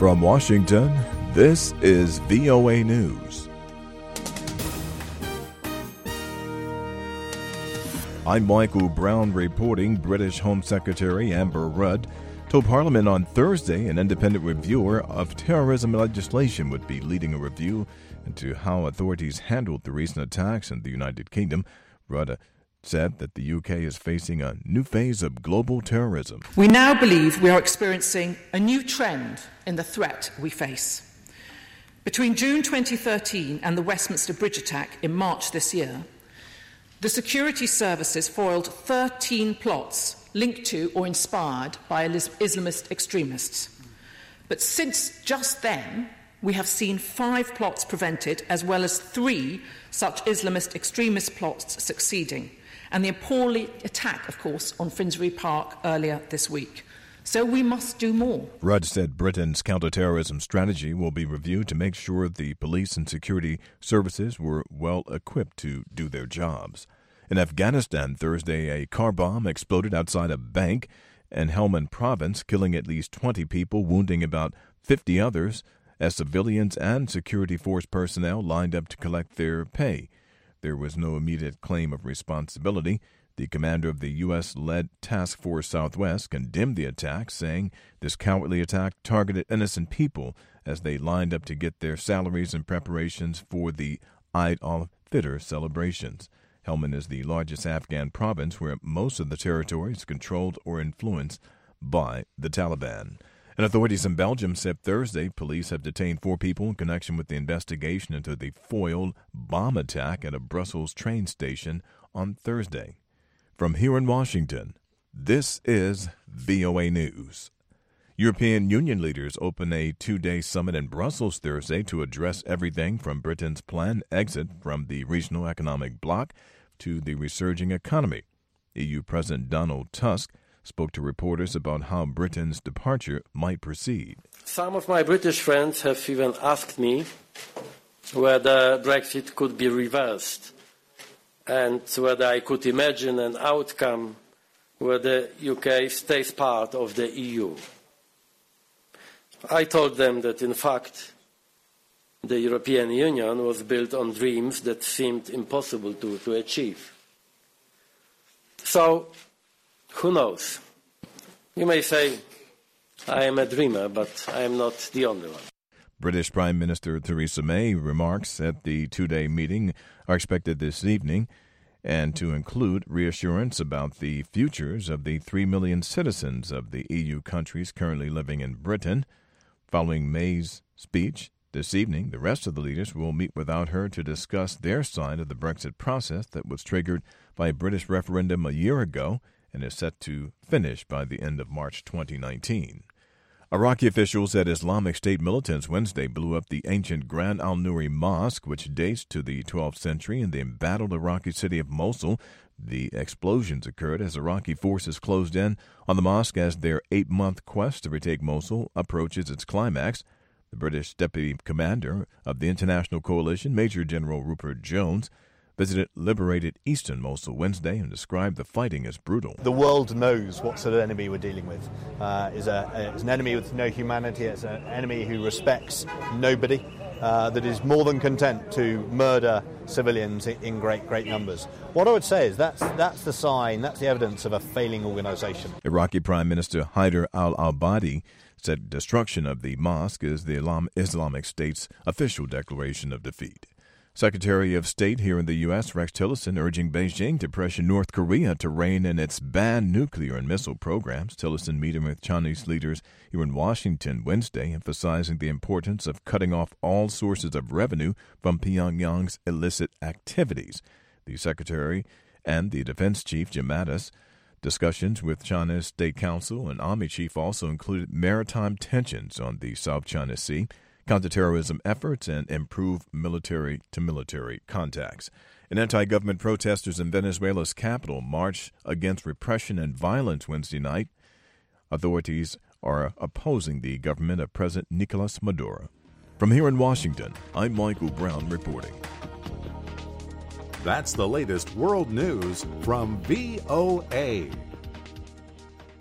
From Washington, this is VOA News. I'm Michael Brown reporting. British Home Secretary Amber Rudd told Parliament on Thursday an independent reviewer of terrorism legislation would be leading a review into how authorities handled the recent attacks in the United Kingdom. Rudd said that the UK is facing a new phase of global terrorism. We now believe we are experiencing a new trend in the threat we face. Between June 2013 and the Westminster Bridge attack in March this year, the security services foiled 13 plots linked to or inspired by Islamist extremists. But since just then, we have seen 5 plots prevented, as well as 3 such Islamist extremist plots succeeding, and the appalling attack, of course, on Finsbury Park earlier this week. So we must do more. Rudd said Britain's counterterrorism strategy will be reviewed to make sure the police and security services were well equipped to do their jobs. In Afghanistan, Thursday, a car bomb exploded outside a bank in Helmand province, killing at least 20 people, wounding about 50 others, as civilians and security force personnel lined up to collect their pay. There was no immediate claim of responsibility. The commander of the U.S.-led Task Force Southwest condemned the attack, saying this cowardly attack targeted innocent people as they lined up to get their salaries in preparations for the Eid al-Fitr celebrations. Helmand is the largest Afghan province where most of the territory is controlled or influenced by the Taliban. And authorities in Belgium said Thursday police have detained 4 people in connection with the investigation into the foiled bomb attack at a Brussels train station on Thursday. From here in Washington, this is VOA News. European Union leaders open a 2-day summit in Brussels Thursday to address everything from Britain's planned exit from the regional economic bloc to the resurging economy. EU President Donald Tusk spoke to reporters about how Britain's departure might proceed. Some of my British friends have even asked me whether Brexit could be reversed and whether I could imagine an outcome where the UK stays part of the EU. I told them that, in fact, the European Union was built on dreams that seemed impossible to achieve. So, who knows? You may say, I am a dreamer, but I am not the only one. British Prime Minister Theresa May remarks at the 2-day meeting are expected this evening and to include reassurance about the futures of the 3 million citizens of the EU countries currently living in Britain. Following May's speech this evening, the rest of the leaders will meet without her to discuss their side of the Brexit process that was triggered by a British referendum a year ago and is set to finish by the end of March 2019. Iraqi officials said Islamic State militants Wednesday blew up the ancient Grand al-Nuri Mosque, which dates to the 12th century in the embattled Iraqi city of Mosul. The explosions occurred as Iraqi forces closed in on the mosque as their 8-month quest to retake Mosul approaches its climax. The British Deputy Commander of the International Coalition, Major General Rupert Jones, visited liberated eastern Mosul Wednesday and described the fighting as brutal. The world knows what sort of enemy we're dealing with. It's an enemy with no humanity. It's an enemy who respects nobody, that is more than content to murder civilians in great numbers. What I would say is that's the sign, that's the evidence of a failing organisation. Iraqi Prime Minister Haider al-Abadi said destruction of the mosque is the Islamic State's official declaration of defeat. Secretary of State here in the U.S., Rex Tillerson, urging Beijing to pressure North Korea to rein in its banned nuclear and missile programs. Tillerson meeting with Chinese leaders here in Washington Wednesday, emphasizing the importance of cutting off all sources of revenue from Pyongyang's illicit activities. The Secretary and the Defense Chief, Jim Mattis, discussions with China's State Council and Army Chief also included maritime tensions on the South China Sea, counterterrorism efforts, and improved military-to-military contacts. And anti-government protesters in Venezuela's capital marched against repression and violence Wednesday night. Authorities are opposing the government of President Nicolas Maduro. From here in Washington, I'm Michael Brown reporting. That's the latest world news from VOA.